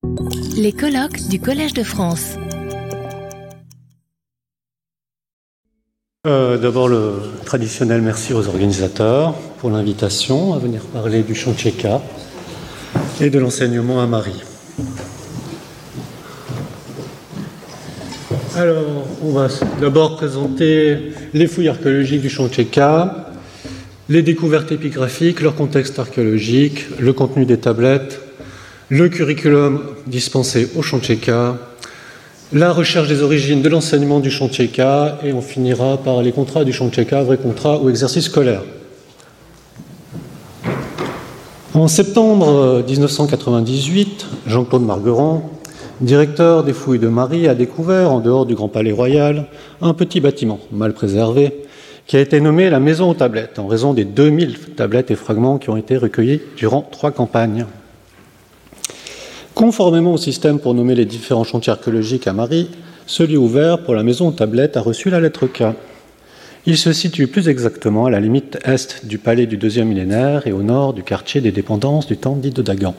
Les colloques du Collège de France. D'abord, le traditionnel merci aux organisateurs pour l'invitation à venir parler du chantier K et de l'enseignement à Marie. Alors, on va d'abord présenter les fouilles archéologiques du chantier K, les découvertes épigraphiques, leur contexte archéologique, le contenu des tablettes, le curriculum dispensé au chantier K, la recherche des origines de l'enseignement du chantier K, et on finira par les contrats du chantier K, vrais contrats ou exercices scolaires. En septembre 1998, Jean-Claude Marguerand, directeur des fouilles de Marie, a découvert, en dehors du Grand Palais Royal, un petit bâtiment mal préservé qui a été nommé la Maison aux tablettes, en raison des 2000 tablettes et fragments qui ont été recueillis durant 3 campagnes. Conformément au système pour nommer les différents chantiers archéologiques à Marie, celui ouvert pour la Maison aux tablettes a reçu la lettre K. Il se situe plus exactement à la limite est du palais du 2e millénaire et au nord du quartier des dépendances du temple dit de Dagan.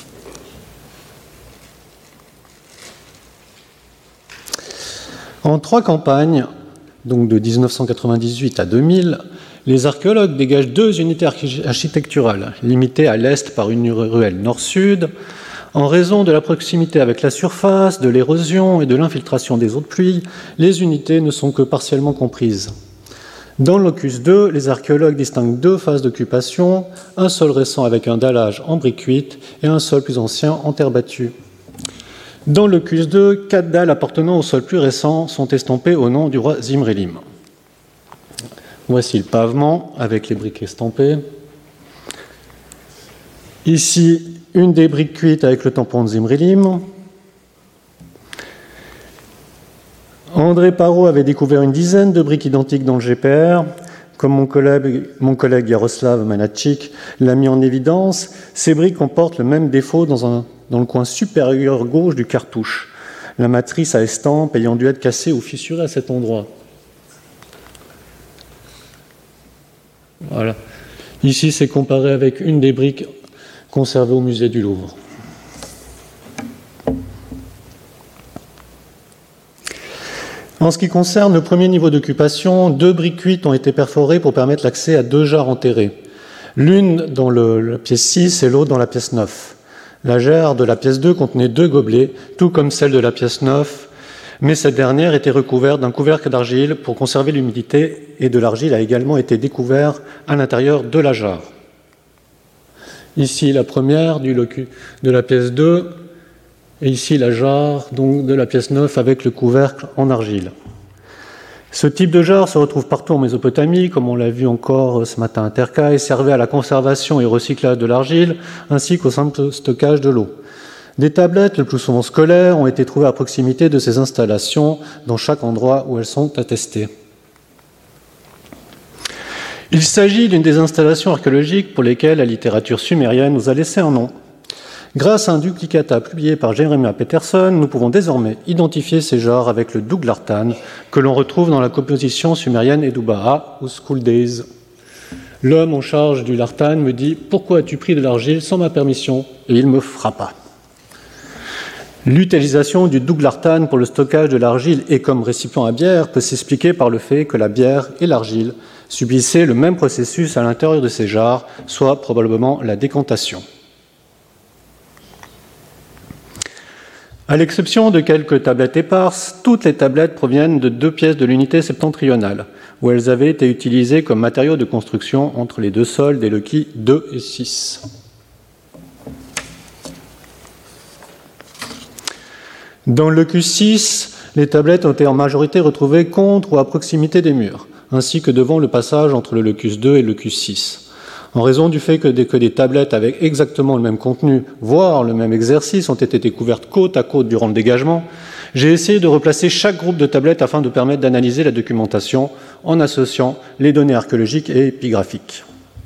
En 3 campagnes, donc de 1998 à 2000, les archéologues dégagent 2 unités architecturales, limitées à l'est par une ruelle nord-sud, en raison de la proximité avec la surface, de l'érosion et de l'infiltration des eaux de pluie, les unités ne sont que partiellement comprises. Dans le locus 2, les archéologues distinguent 2 phases d'occupation, un sol récent avec un dallage en briques cuites et un sol plus ancien en terre battue. Dans le locus 2, 4 dalles appartenant au sol plus récent sont estampées au nom du roi Zimrilim. Voici le pavement avec les briques estampées. Ici, une des briques cuites avec le tampon de Zimrilim. André Parot avait découvert une dizaine de briques identiques dans le GPR. Comme mon collègue Yaroslav Manatchik l'a mis en évidence, ces briques comportent le même défaut dans le coin supérieur gauche du cartouche, la matrice à estampe ayant dû être cassée ou fissurée à cet endroit. Voilà. Ici, c'est comparé avec une des briques conservées au musée du Louvre. En ce qui concerne le premier niveau d'occupation, 2 briques cuites ont été perforées pour permettre l'accès à 2 jarres enterrées, l'une dans la pièce 6 et l'autre dans la pièce 9. La jarre de la pièce 2 contenait 2 gobelets, tout comme celle de la pièce 9, mais cette dernière était recouverte d'un couvercle d'argile pour conserver l'humidité, et de l'argile a également été découvert à l'intérieur de la jarre. Ici la première de la pièce 2, et ici la jarre donc, de la pièce 9 avec le couvercle en argile. Ce type de jarre se retrouve partout en Mésopotamie, comme on l'a vu encore ce matin à Terka, et servait à la conservation et au recyclage de l'argile, ainsi qu'au simple stockage de l'eau. Des tablettes, le plus souvent scolaires, ont été trouvées à proximité de ces installations, dans chaque endroit où elles sont attestées. Il s'agit d'une des installations archéologiques pour lesquelles la littérature sumérienne nous a laissé un nom. Grâce à un duplicata publié par Jeremiah Peterson, nous pouvons désormais identifier ces genres avec le Duglartan, que l'on retrouve dans la composition sumérienne Edubaha ou School Days. L'homme en charge du Lartan me dit « Pourquoi as-tu pris de l'argile sans ma permission ?» et il me frappa. L'utilisation du Duglartan pour le stockage de l'argile et comme récipient à bière peut s'expliquer par le fait que la bière et l'argile subissaient le même processus à l'intérieur de ces jarres, soit probablement la décantation. À l'exception de quelques tablettes éparses, toutes les tablettes proviennent de 2 pièces de l'unité septentrionale, où elles avaient été utilisées comme matériaux de construction entre les 2 sols des loquis 2 et 6. Dans le locus 6, les tablettes ont été en majorité retrouvées contre ou à proximité des murs, ainsi que devant le passage entre le locus 2 et le locus 6. En raison du fait que des tablettes avec exactement le même contenu, voire le même exercice, ont été découvertes côte à côte durant le dégagement, j'ai essayé de replacer chaque groupe de tablettes afin de permettre d'analyser la documentation en associant les données archéologiques et épigraphiques.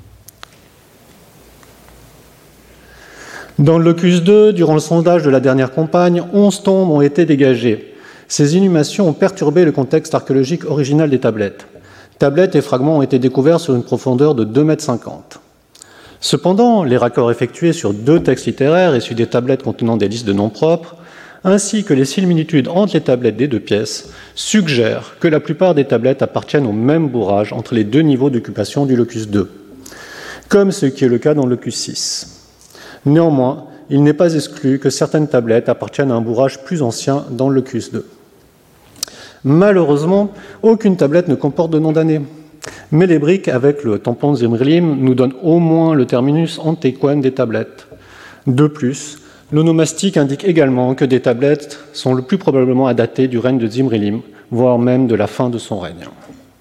Dans le locus 2, durant le sondage de la dernière campagne, 11 tombes ont été dégagées. Ces inhumations ont perturbé le contexte archéologique original des tablettes. Tablettes et fragments ont été découverts sur une profondeur de 2,50 m. Cependant, les raccords effectués sur 2 textes littéraires issus des tablettes contenant des listes de noms propres, ainsi que les similitudes entre les tablettes des 2 pièces, suggèrent que la plupart des tablettes appartiennent au même bourrage entre les 2 niveaux d'occupation du locus 2, comme ce qui est le cas dans le locus 6. Néanmoins, il n'est pas exclu que certaines tablettes appartiennent à un bourrage plus ancien dans le locus 2. Malheureusement, aucune tablette ne comporte de nom d'année. Mais les briques avec le tampon de Zimrilim nous donnent au moins le terminus antéquem des tablettes. De plus, l'onomastique indique également que des tablettes sont le plus probablement à dater du règne de Zimrilim, voire même de la fin de son règne.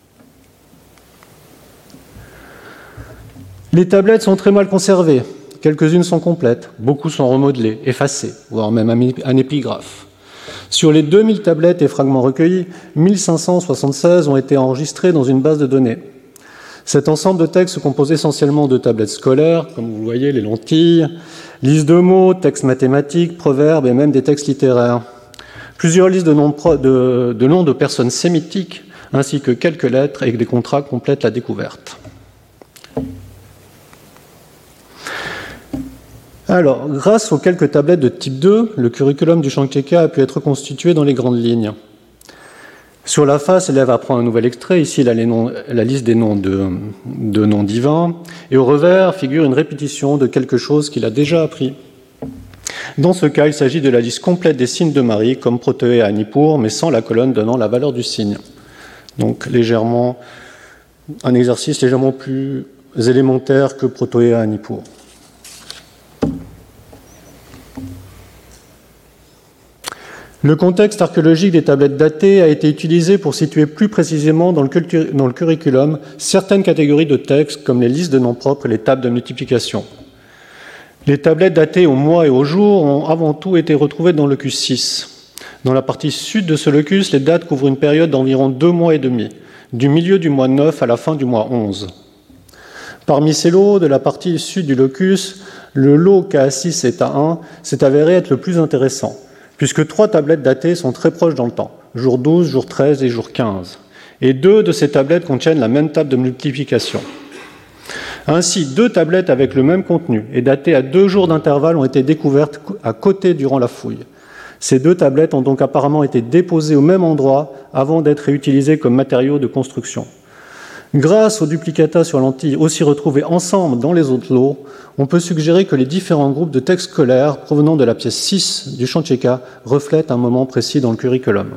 Les tablettes sont très mal conservées. Quelques-unes sont complètes, beaucoup sont remodelées, effacées, voire même un épigraphe. Sur les 2000 tablettes et fragments recueillis, 1576 ont été enregistrés dans une base de données. Cet ensemble de textes se compose essentiellement de tablettes scolaires, comme vous voyez, les lentilles, listes de mots, textes mathématiques, proverbes et même des textes littéraires. Plusieurs listes de noms de personnes sémitiques, ainsi que quelques lettres et des contrats complètent la découverte. Alors, grâce aux quelques tablettes de type 2, le curriculum du Chankeka a pu être constitué dans les grandes lignes. Sur la face, l'élève apprend un nouvel extrait. Ici, il a la liste des noms de noms divins. Et au revers figure une répétition de quelque chose qu'il a déjà appris. Dans ce cas, il s'agit de la liste complète des signes de Marie, comme Protoé à Nippur, mais sans la colonne donnant la valeur du signe. Donc, un exercice légèrement plus élémentaire que Protoé à Nippur. Le contexte archéologique des tablettes datées a été utilisé pour situer plus précisément dans le curriculum certaines catégories de textes comme les listes de noms propres et les tables de multiplication. Les tablettes datées au mois et au jour ont avant tout été retrouvées dans le locus 6. Dans la partie sud de ce locus, les dates couvrent une période d'environ 2 mois et demi, du milieu du mois 9 à la fin du mois 11. Parmi ces lots, de la partie sud du locus, le lot K6 et A1 s'est avéré être le plus intéressant, puisque 3 tablettes datées sont très proches dans le temps, jour 12, jour 13 et jour 15. Et 2 de ces tablettes contiennent la même table de multiplication. Ainsi, 2 tablettes avec le même contenu et datées à 2 jours d'intervalle ont été découvertes à côté durant la fouille. Ces 2 tablettes ont donc apparemment été déposées au même endroit avant d'être réutilisées comme matériaux de construction. Grâce aux duplicata sur lentilles aussi retrouvés ensemble dans les autres lots, on peut suggérer que les différents groupes de textes scolaires provenant de la pièce 6 du Chankeka reflètent un moment précis dans le curriculum.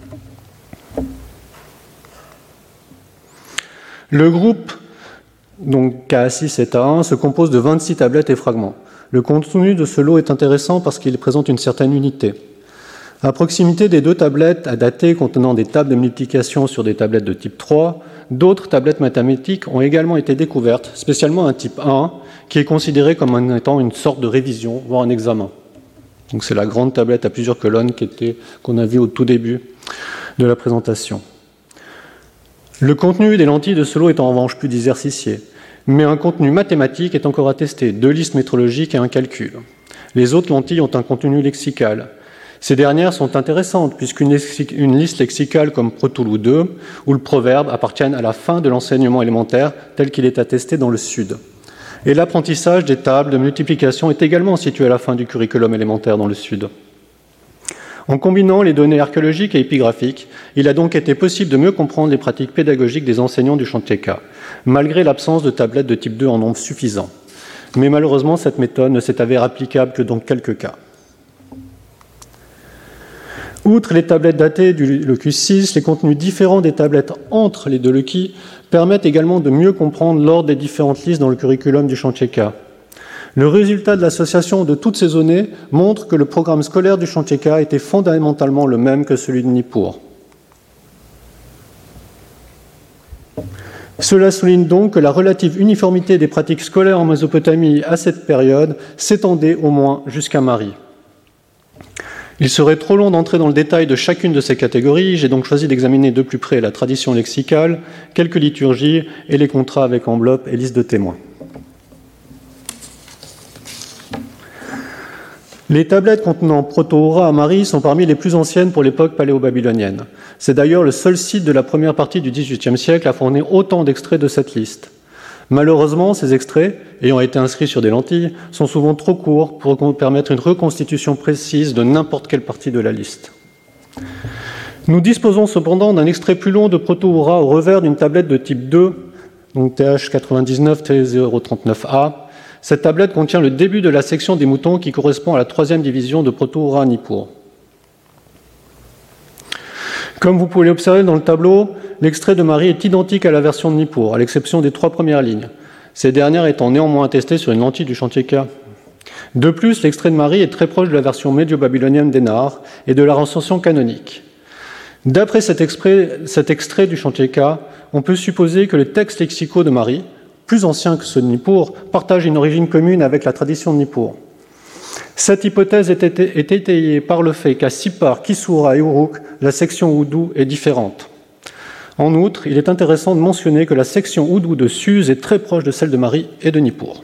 Le groupe donc K6 et A1 se compose de 26 tablettes et fragments. Le contenu de ce lot est intéressant parce qu'il présente une certaine unité. À proximité des 2 tablettes à dater contenant des tables de multiplication sur des tablettes de type 3, d'autres tablettes mathématiques ont également été découvertes, spécialement un type 1, qui est considéré comme étant une sorte de révision, voire un examen. Donc c'est la grande tablette à plusieurs colonnes qu'on a vue au tout début de la présentation. Le contenu des lentilles de ce lot est en revanche plus exercicié, mais un contenu mathématique est encore attesté, 2 listes métrologiques et un calcul. Les autres lentilles ont un contenu lexical. Ces dernières sont intéressantes puisqu'une liste lexicale comme Protoulou 2 ou le proverbe appartiennent à la fin de l'enseignement élémentaire tel qu'il est attesté dans le Sud. Et l'apprentissage des tables de multiplication est également situé à la fin du curriculum élémentaire dans le Sud. En combinant les données archéologiques et épigraphiques, il a donc été possible de mieux comprendre les pratiques pédagogiques des enseignants du Chankeka, malgré l'absence de tablettes de type 2 en nombre suffisant. Mais malheureusement, cette méthode ne s'est avérée applicable que dans quelques cas. Outre les tablettes datées du locus 6, les contenus différents des tablettes entre les 2 loci permettent également de mieux comprendre l'ordre des différentes listes dans le curriculum du Chankeka. Le résultat de l'association de toutes ces données montre que le programme scolaire du Chankeka était fondamentalement le même que celui de Nippur. Cela souligne donc que la relative uniformité des pratiques scolaires en Mésopotamie à cette période s'étendait au moins jusqu'à Marie. Il serait trop long d'entrer dans le détail de chacune de ces catégories, j'ai donc choisi d'examiner de plus près la tradition lexicale, quelques liturgies et les contrats avec enveloppe et liste de témoins. Les tablettes contenant Proto-Hora à Marie sont parmi les plus anciennes pour l'époque paléo-babylonienne. C'est d'ailleurs le seul site de la première partie du XVIIIe siècle à fournir autant d'extraits de cette liste. Malheureusement, ces extraits, ayant été inscrits sur des lentilles, sont souvent trop courts pour permettre une reconstitution précise de n'importe quelle partie de la liste. Nous disposons cependant d'un extrait plus long de Proto-Oura au revers d'une tablette de type 2, donc TH99T039A. Cette tablette contient le début de la section des moutons qui correspond à la 3e division de Proto-Oura Nippur. Comme vous pouvez l'observer dans le tableau, l'extrait de Marie est identique à la version de Nippur, à l'exception des 3 premières lignes, ces dernières étant néanmoins attestées sur une lentille du chantier K. De plus, l'extrait de Marie est très proche de la version médio-babylonienne d'Enar et de la recension canonique. D'après cet extrait du chantier K, on peut supposer que les textes lexicaux de Marie, plus anciens que ceux de Nippur, partagent une origine commune avec la tradition de Nippur. Cette hypothèse est étayée par le fait qu'à Sippar, Kisura et Uruk, la section Oudou est différente. En outre, il est intéressant de mentionner que la section Oudou de Suse est très proche de celle de Marie et de Nippur.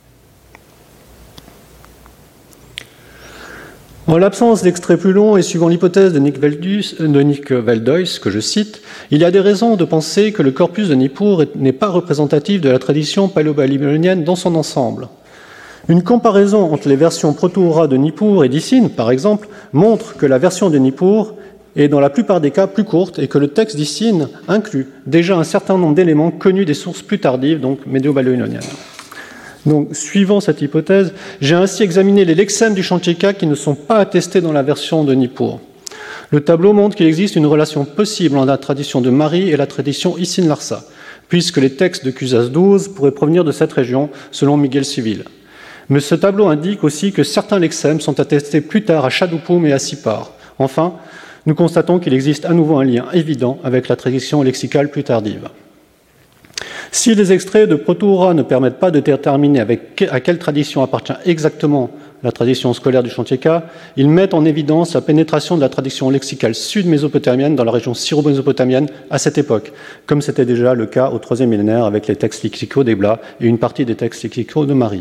En l'absence d'extraits plus longs et suivant l'hypothèse de Nick Veldois, que je cite, il y a des raisons de penser que le corpus de Nippur n'est pas représentatif de la tradition paléo-babylonienne dans son ensemble. Une comparaison entre les versions Proto-Oura de Nippur et d'Issine, par exemple, montre que la version de Nippur est dans la plupart des cas plus courte et que le texte d'Issine inclut déjà un certain nombre d'éléments connus des sources plus tardives, donc médio-babyloniennes. Donc, suivant cette hypothèse, j'ai ainsi examiné les lexèmes du chantier K qui ne sont pas attestés dans la version de Nippur. Le tableau montre qu'il existe une relation possible entre la tradition de Marie et la tradition Issine-Larsa, puisque les textes de Cusas XII pourraient provenir de cette région, selon Miguel Civil. Mais ce tableau indique aussi que certains lexèmes sont attestés plus tard à Shadupoum et à Sippar. Enfin, nous constatons qu'il existe à nouveau un lien évident avec la tradition lexicale plus tardive. Si les extraits de Proto-Oura ne permettent pas de déterminer à quelle tradition appartient exactement la tradition scolaire du chantier K, ils mettent en évidence la pénétration de la tradition lexicale sud-mésopotamienne dans la région syro-mésopotamienne à cette époque, comme c'était déjà le cas au IIIe millénaire avec les textes lexicaux d'Ebla et une partie des textes lexicaux de Marie.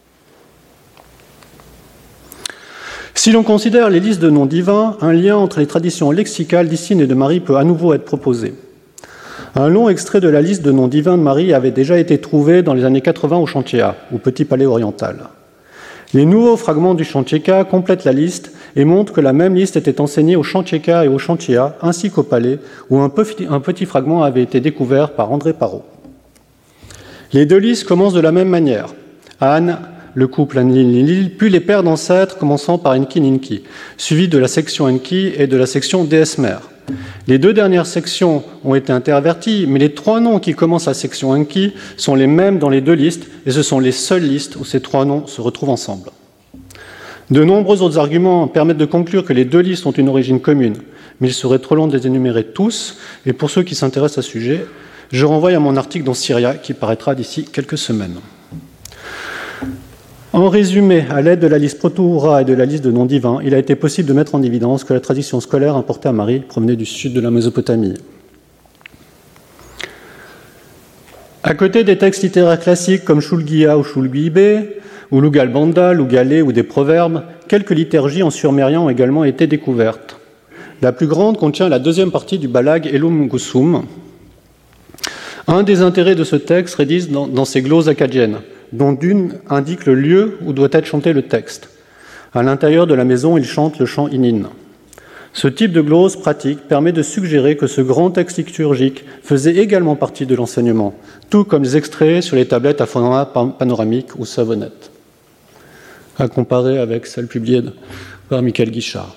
Si l'on considère les listes de noms divins, un lien entre les traditions lexicales d'Issine et de Marie peut à nouveau être proposé. Un long extrait de la liste de noms divins de Marie avait déjà été trouvé dans les années 80 au chantier A, au Petit Palais oriental. Les nouveaux fragments du chantier K complètent la liste et montrent que la même liste était enseignée au chantier K et au chantier A, ainsi qu'au Palais, où un petit fragment avait été découvert par André Parot. Les deux listes commencent de la même manière. Anne, le couple Anlil, puis les pères d'ancêtres commençant par Enki-Ninki, suivi de la section Enki et de la section déesse-mère. Les deux dernières sections ont été interverties, mais les 3 noms qui commencent la section Enki sont les mêmes dans les 2 listes, et ce sont les seules listes où ces 3 noms se retrouvent ensemble. De nombreux autres arguments permettent de conclure que les 2 listes ont une origine commune, mais il serait trop long de les énumérer tous, et pour ceux qui s'intéressent à ce sujet, je renvoie à mon article dans Syria qui paraîtra d'ici quelques semaines. En résumé, à l'aide de la liste Proto-Oura et de la liste de noms divins, il a été possible de mettre en évidence que la tradition scolaire importée à Marie provenait du sud de la Mésopotamie. À côté des textes littéraires classiques comme Shulgiya ou Shulgibe, ou Lugalbanda, Lugalé ou des proverbes, quelques liturgies en surmérien ont également été découvertes. La plus grande contient la 2e partie du Balag Elum Gusum. Un des intérêts de ce texte réside dans ses gloses akkadiennes, dont d'une indique le lieu où doit être chanté le texte. À l'intérieur de la maison, il chante le chant Inin. Ce type de glose pratique permet de suggérer que ce grand texte liturgique faisait également partie de l'enseignement, tout comme les extraits sur les tablettes à format panoramique ou savonnette, à comparer avec celle publiée par Michael Guichard.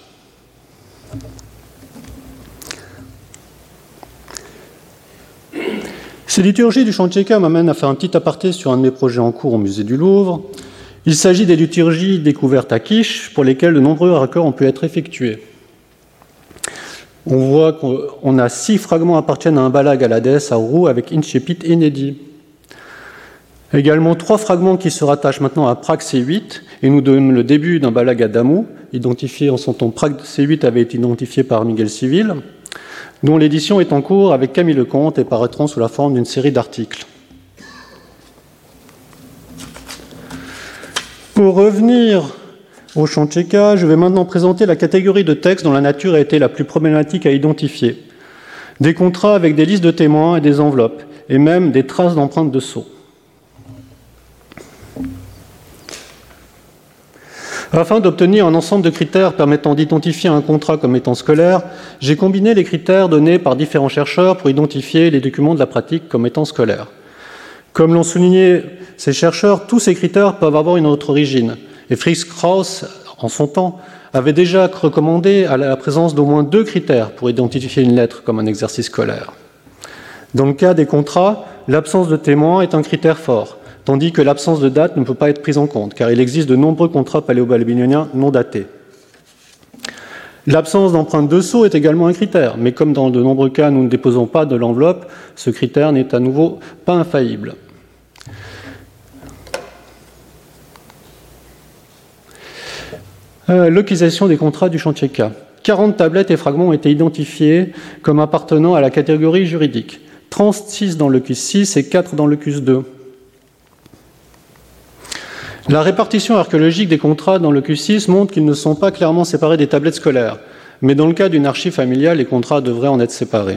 Ces liturgies du chantier K m'amènent à faire un petit aparté sur un de mes projets en cours au musée du Louvre. Il s'agit des liturgies découvertes à Kish, pour lesquelles de nombreux raccords ont pu être effectués. On voit qu'on a 6 fragments appartiennent à un balag à la déesse à Uru avec Inchepit inédit. Également 3 fragments qui se rattachent maintenant à Prague C8 et nous donnent le début d'un balag à Damu, identifié en son temps. Prague C8 avait été identifié par Miguel Civil, dont l'édition est en cours avec Camille Lecomte et paraîtront sous la forme d'une série d'articles. Pour revenir au chantier K, je vais maintenant présenter la catégorie de textes dont la nature a été la plus problématique à identifier. Des contrats avec des listes de témoins et des enveloppes, et même des traces d'empreintes de sceaux. Afin d'obtenir un ensemble de critères permettant d'identifier un contrat comme étant scolaire, j'ai combiné les critères donnés par différents chercheurs pour identifier les documents de la pratique comme étant scolaires. Comme l'ont souligné ces chercheurs, tous ces critères peuvent avoir une autre origine. Et Fritz Krauss, en son temps, avait déjà recommandé à la présence d'au moins 2 critères pour identifier une lettre comme un exercice scolaire. Dans le cas des contrats, l'absence de témoin est un critère fort, tandis que l'absence de date ne peut pas être prise en compte, car il existe de nombreux contrats paléo-babyloniens non datés. L'absence d'empreinte de sceau est également un critère, mais comme dans de nombreux cas nous ne déposons pas de l'enveloppe, ce critère n'est à nouveau pas infaillible. Localisation des contrats du chantier K. 40 tablettes et fragments ont été identifiés comme appartenant à la catégorie juridique. 36 dans le CUS6 et 4 dans le CUS2. La répartition archéologique des contrats dans le CUS6 montre qu'ils ne sont pas clairement séparés des tablettes scolaires, mais dans le cas d'une archive familiale, les contrats devraient en être séparés.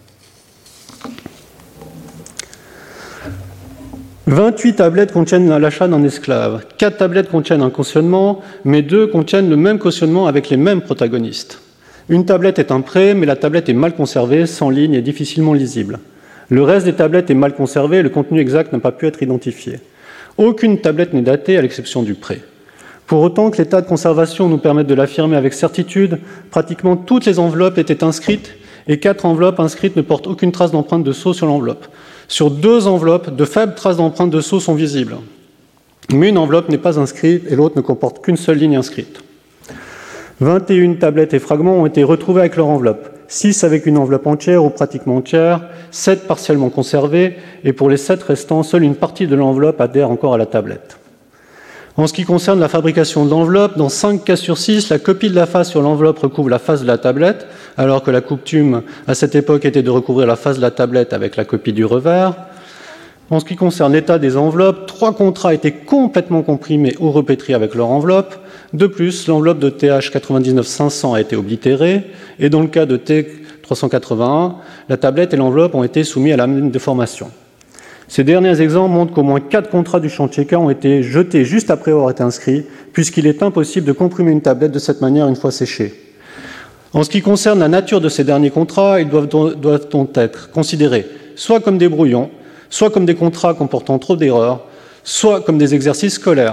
28 tablettes contiennent l'achat d'un esclave, 4 tablettes contiennent un cautionnement, mais 2 contiennent le même cautionnement avec les mêmes protagonistes. Une tablette est un prêt, mais la tablette est mal conservée, sans ligne et difficilement lisible. Le reste des tablettes est mal conservé et le contenu exact n'a pas pu être identifié. Aucune tablette n'est datée à l'exception du prêt. Pour autant que l'état de conservation nous permette de l'affirmer avec certitude, pratiquement toutes les enveloppes étaient inscrites et 4 enveloppes inscrites ne portent aucune trace d'empreinte de sceau sur l'enveloppe. Sur 2 enveloppes, de faibles traces d'empreinte de sceau sont visibles. Mais une enveloppe n'est pas inscrite et l'autre ne comporte qu'une seule ligne inscrite. 21 tablettes et fragments ont été retrouvés avec leur enveloppe. 6 avec une enveloppe entière ou pratiquement entière, 7 partiellement conservés, et pour les 7 restants, seule une partie de l'enveloppe adhère encore à la tablette. En ce qui concerne la fabrication de l'enveloppe, dans 5 cas sur 6, la copie de la face sur l'enveloppe recouvre la face de la tablette, alors que la coutume à cette époque était de recouvrir la face de la tablette avec la copie du revers. En ce qui concerne l'état des enveloppes, 3 contrats étaient complètement comprimés ou repétris avec leur enveloppe. De plus, l'enveloppe de TH 99-500 a été oblitérée, et dans le cas de T381, la tablette et l'enveloppe ont été soumis à la même déformation. Ces derniers exemples montrent qu'au moins 4 contrats du chantier K ont été jetés juste après avoir été inscrits, puisqu'il est impossible de comprimer une tablette de cette manière une fois séchée. En ce qui concerne la nature de ces derniers contrats, ils doivent donc être considérés soit comme des brouillons, soit comme des contrats comportant trop d'erreurs, soit comme des exercices scolaires.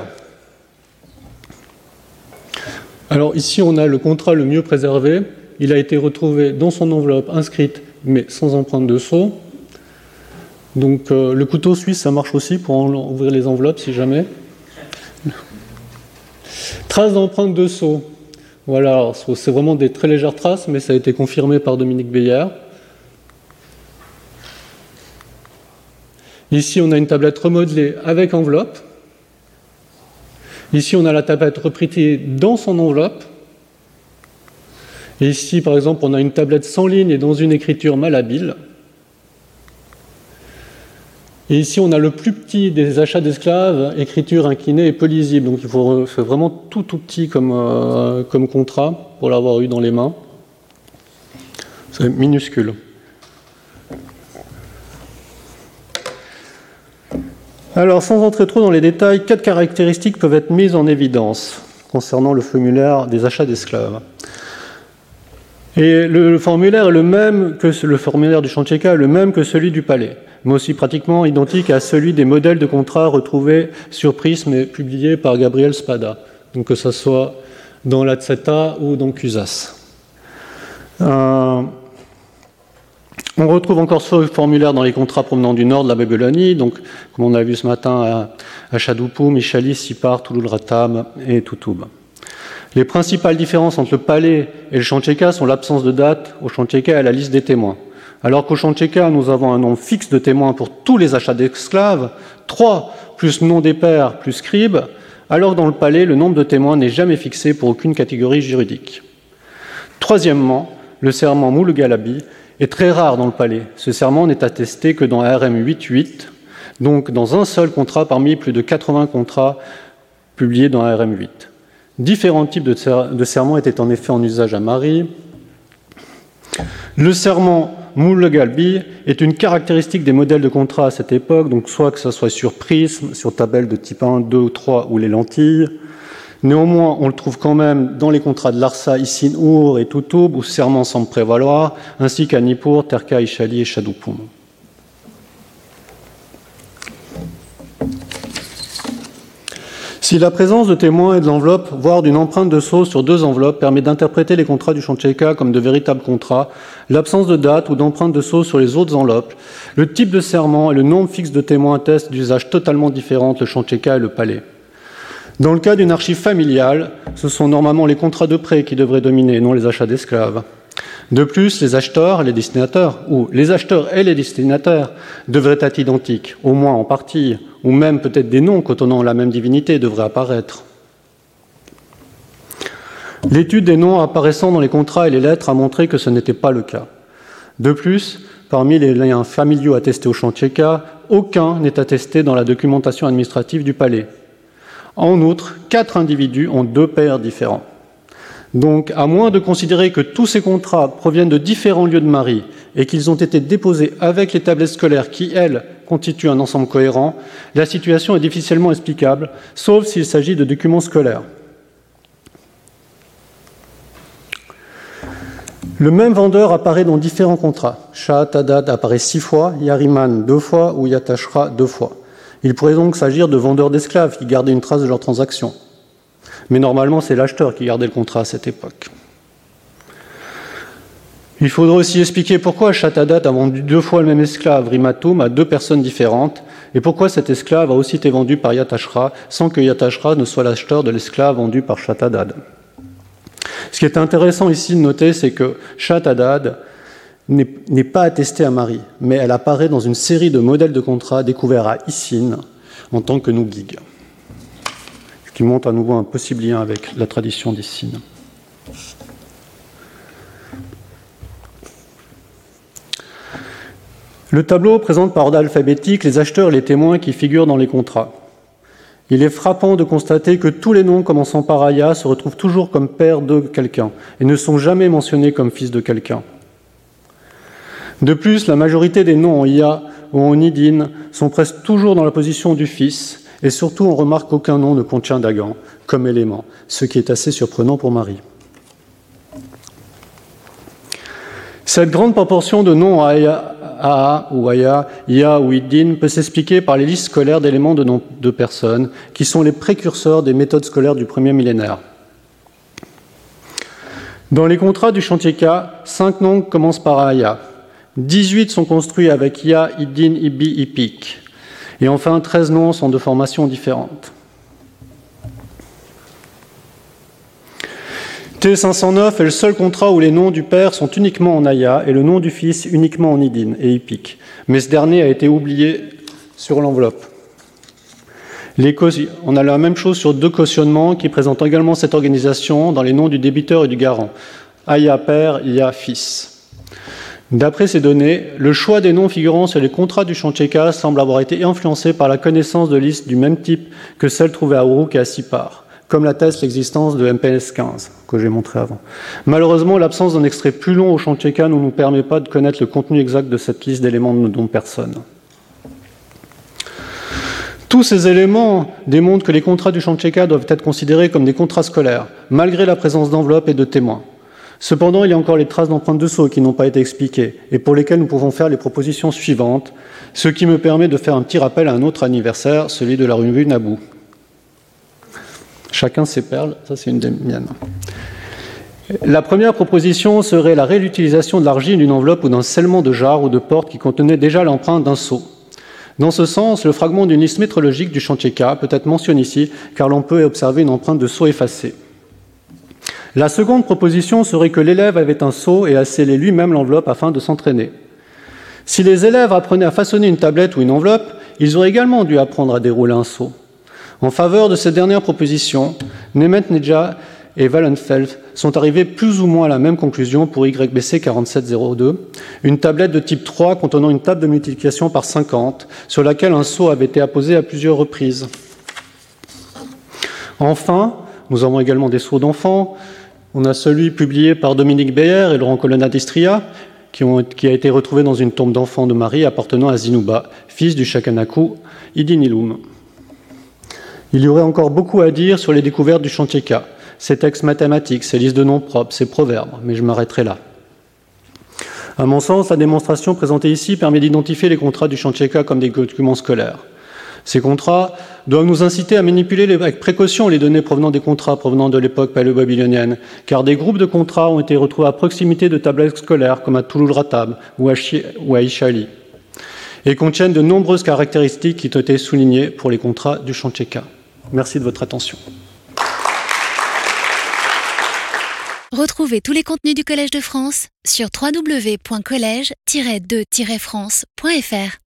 Alors ici, on a le contrat le mieux préservé. Il a été retrouvé dans son enveloppe inscrite, mais sans empreinte de sceau. Donc le couteau suisse, ça marche aussi pour ouvrir les enveloppes si jamais. Traces d'empreinte de sceau. Voilà, c'est vraiment des très légères traces, mais ça a été confirmé par Dominique Beyer. Ici, on a une tablette remodelée avec enveloppe. Ici, on a la tablette repritée dans son enveloppe. Et ici, par exemple, on a une tablette sans ligne et dans une écriture malhabile. Et ici, on a le plus petit des achats d'esclaves, écriture inclinée et peu lisible. Donc, il faut faire vraiment tout petit comme contrat pour l'avoir eu dans les mains. C'est minuscule. Alors, sans entrer trop dans les détails, 4 caractéristiques peuvent être mises en évidence concernant le formulaire des achats d'esclaves. Et le formulaire est le même que le formulaire du chantier K, est le même que celui du palais, mais aussi pratiquement identique à celui des modèles de contrats retrouvés sur Prism et publiés par Gabriel Spada, donc que ce soit dans l'Atseta ou dans CUSAS. On retrouve encore ce formulaire dans les contrats provenant du nord de la Babylonie, donc comme on a vu ce matin à Shadoupou, Michalis, Sipar, Touloul-Ratam et Toutoub. Les principales différences entre le palais et le chantier K sont l'absence de date au chantier K et la liste des témoins. Alors qu'au chantier K, nous avons un nombre fixe de témoins pour tous les achats d'esclaves, 3 plus nom des pairs plus scribe, alors que dans le palais, le nombre de témoins n'est jamais fixé pour aucune catégorie juridique. Troisièmement, le serment Moule-Galabi est très rare dans le palais. Ce serment n'est attesté que dans RM 8.8, donc dans un seul contrat parmi plus de 80 contrats publiés dans RM 8. Différents types de serments étaient en effet en usage à Marie. Le serment Moule-Galbi est une caractéristique des modèles de contrat à cette époque, donc soit que ce soit sur prisme, sur tabelle de type 1, 2 ou 3 ou les lentilles. Néanmoins, on le trouve quand même dans les contrats de Larsa, Issin, Our et Toutoub, où serment semble prévaloir, ainsi qu'à Nippur, Terka, Ishali et Shadupum. Si la présence de témoins et de l'enveloppe, voire d'une empreinte de sceau sur 2 enveloppes, permet d'interpréter les contrats du Chancheka comme de véritables contrats, l'absence de date ou d'empreinte de sceau sur les autres enveloppes, le type de serment et le nombre fixe de témoins attestent d'usages totalement différents entre le Chancheka et le palais. Dans le cas d'une archive familiale, ce sont normalement les contrats de prêt qui devraient dominer, non les achats d'esclaves. De plus, les acheteurs et les destinataires, ou les acheteurs et les destinataires, devraient être identiques, au moins en partie, ou même peut-être des noms contenant la même divinité devraient apparaître. L'étude des noms apparaissant dans les contrats et les lettres a montré que ce n'était pas le cas. De plus, parmi les liens familiaux attestés au Chancheka, aucun n'est attesté dans la documentation administrative du palais. En outre, 4 individus ont 2 pères différents. Donc, à moins de considérer que tous ces contrats proviennent de différents lieux de mari et qu'ils ont été déposés avec les tablettes scolaires qui, elles, constituent un ensemble cohérent, la situation est difficilement explicable, sauf s'il s'agit de documents scolaires. Le même vendeur apparaît dans différents contrats. Shah Tadad apparaît 6 fois, Yariman 2 fois ou Yatashra 2 fois. Il pourrait donc s'agir de vendeurs d'esclaves qui gardaient une trace de leurs transactions. Mais normalement, c'est l'acheteur qui gardait le contrat à cette époque. Il faudra aussi expliquer pourquoi Shatadat a vendu 2 fois le même esclave, Rimatum, à 2 personnes différentes, et pourquoi cet esclave a aussi été vendu par Yatashra, sans que Yatashra ne soit l'acheteur de l'esclave vendu par Shatadad. Ce qui est intéressant ici de noter, c'est que Shatadad n'est pas attestée à Marie, mais elle apparaît dans une série de modèles de contrats découverts à Issin en tant que Nugig, ce qui montre à nouveau un possible lien avec la tradition d'Issin. Le tableau présente par ordre alphabétique les acheteurs et les témoins qui figurent dans les contrats. Il est frappant de constater que tous les noms commençant par Aya se retrouvent toujours comme père de quelqu'un et ne sont jamais mentionnés comme fils de quelqu'un. De plus, la majorité des noms en Iya ou en Idin sont presque toujours dans la position du fils, et surtout on remarque qu'aucun nom ne contient Dagan comme élément, ce qui est assez surprenant pour Marie. Cette grande proportion de noms Aa ou Aya, Iya ou Idin peut s'expliquer par les listes scolaires d'éléments de noms de personnes qui sont les précurseurs des méthodes scolaires du premier millénaire. Dans les contrats du Chancheka, 5 noms commencent par Aya. 18 sont construits avec Ya, Idin, Ibi, Ipik. Et enfin, 13 noms sont de formations différentes. T509 est le seul contrat où les noms du père sont uniquement en Aya et le nom du fils uniquement en Idin et Ipik. Mais ce dernier a été oublié sur l'enveloppe. On a la même chose sur 2 cautionnements qui présentent également cette organisation dans les noms du débiteur et du garant. Aya père, Ya fils. D'après ces données, le choix des noms figurant sur les contrats du Chancheka semble avoir été influencé par la connaissance de listes du même type que celles trouvées à Uruk et à Sipar, comme l'atteste l'existence de MPS 15, que j'ai montré avant. Malheureusement, l'absence d'un extrait plus long au Chancheka ne nous permet pas de connaître le contenu exact de cette liste d'éléments de noms de personnes. Tous ces éléments démontrent que les contrats du Chancheka doivent être considérés comme des contrats scolaires, malgré la présence d'enveloppes et de témoins. Cependant, il y a encore les traces d'empreintes de sceau qui n'ont pas été expliquées et pour lesquelles nous pouvons faire les propositions suivantes, ce qui me permet de faire un petit rappel à un autre anniversaire, celui de la revue Naboo. Chacun ses perles, ça c'est une des miennes. La première proposition serait la réutilisation de l'argile d'une enveloppe ou d'un scellement de jarre ou de porte qui contenait déjà l'empreinte d'un sceau. Dans ce sens, le fragment d'une liste métrologique du Chancheka peut être mentionné ici, car l'on peut observer une empreinte de sceau effacée. La seconde proposition serait que l'élève avait un sceau et a scellé lui-même l'enveloppe afin de s'entraîner. Si les élèves apprenaient à façonner une tablette ou une enveloppe, ils auraient également dû apprendre à dérouler un sceau. En faveur de cette dernière proposition, Nemet-Nedja et Wallenfeld sont arrivés plus ou moins à la même conclusion pour YBC 4702, une tablette de type 3 contenant une table de multiplication par 50, sur laquelle un sceau avait été apposé à plusieurs reprises. Enfin, nous avons également des sceaux d'enfants. On a celui publié par Dominique Beyer et Laurent Colonna d'Istria, qui a été retrouvé dans une tombe d'enfants de Marie appartenant à Zinuba, fils du Shakanaku Idinilum. Il y aurait encore beaucoup à dire sur les découvertes du chantier K, ses textes mathématiques, ses listes de noms propres, ses proverbes, mais je m'arrêterai là. À mon sens, la démonstration présentée ici permet d'identifier les contrats du chantier K comme des documents scolaires. Ces contrats doivent nous inciter à manipuler avec précaution les données provenant des contrats provenant de l'époque paléo-babylonienne, car des groupes de contrats ont été retrouvés à proximité de tablettes scolaires comme à Touloul-Ratab ou à Ishali, et contiennent de nombreuses caractéristiques qui ont été soulignées pour les contrats du chantier K. Merci de votre attention. Retrouvez tous les contenus du Collège de France sur www.collège-2-france.fr.